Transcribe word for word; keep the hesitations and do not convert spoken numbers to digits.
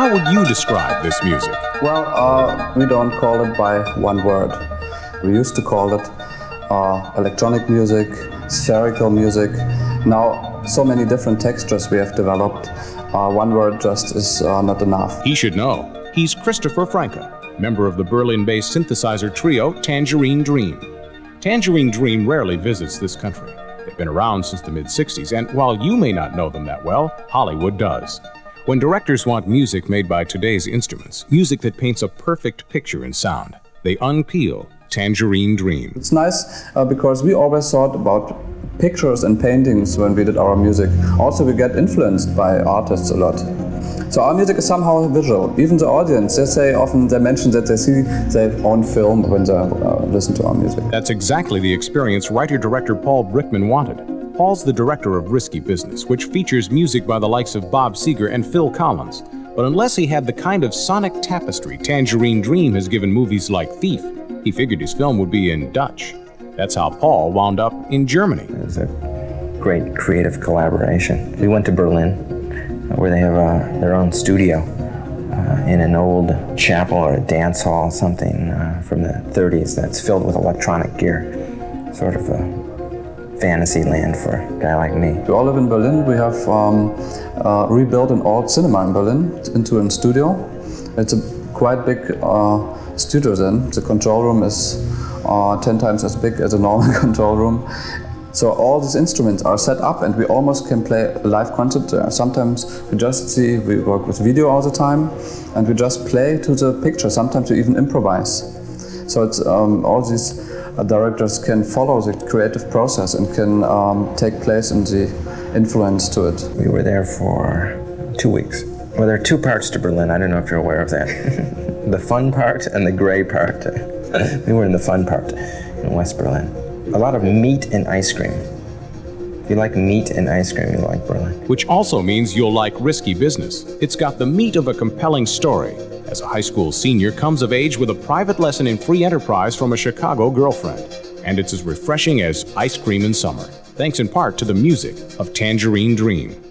How would you describe this music? Well, uh, we don't call it by one word. We used to call it uh, electronic music, spherical music. Now, so many different textures we have developed. Uh, one word just is uh, not enough. He should know. He's Christopher Franke, member of the Berlin-based synthesizer trio Tangerine Dream. Tangerine Dream rarely visits this country. They've been around since the mid sixties, and while you may not know them that well, Hollywood does. When directors want music made by today's instruments, music that paints a perfect picture in sound, they unpeel Tangerine Dream. It's nice uh, because we always thought about pictures and paintings when we did our music. Also, we get influenced by artists a lot. So our music is somehow visual. Even the audience, they say often, they mention that they see their own film when they uh, listen to our music. That's exactly the experience writer-director Paul Brickman wanted. Paul's the director of Risky Business, which features music by the likes of Bob Seger and Phil Collins. But unless he had the kind of sonic tapestry Tangerine Dream has given movies like Thief, he figured his film would be in Dutch. That's how Paul wound up in Germany. It was a great creative collaboration. We went to Berlin, where they have uh, their own studio uh, in an old chapel or a dance hall, something uh, from the thirties that's filled with electronic gear. Sort of a fantasy land for a guy like me. We all live in Berlin. We have um, uh, rebuilt an old cinema in Berlin into a studio. It's a quite big uh, studio then. The control room is uh, ten times as big as a normal control room. So all these instruments are set up and we almost can play a live concert there. Sometimes we just see, we work with video all the time and we just play to the picture. Sometimes we even improvise. So it's um, all these uh, directors can follow the creative process and can um, take place in the influence to it. We were there for two weeks. Well, there are two parts to Berlin. I don't know if you're aware of that. The fun part and the gray part. We were in the fun part in West Berlin. A lot of meat and ice cream. If you like meat and ice cream, you like Berlin. Which also means you'll like Risky Business. It's got the meat of a compelling story. As a high school senior comes of age with a private lesson in free enterprise from a Chicago girlfriend. And it's as refreshing as ice cream in summer, thanks in part to the music of Tangerine Dream.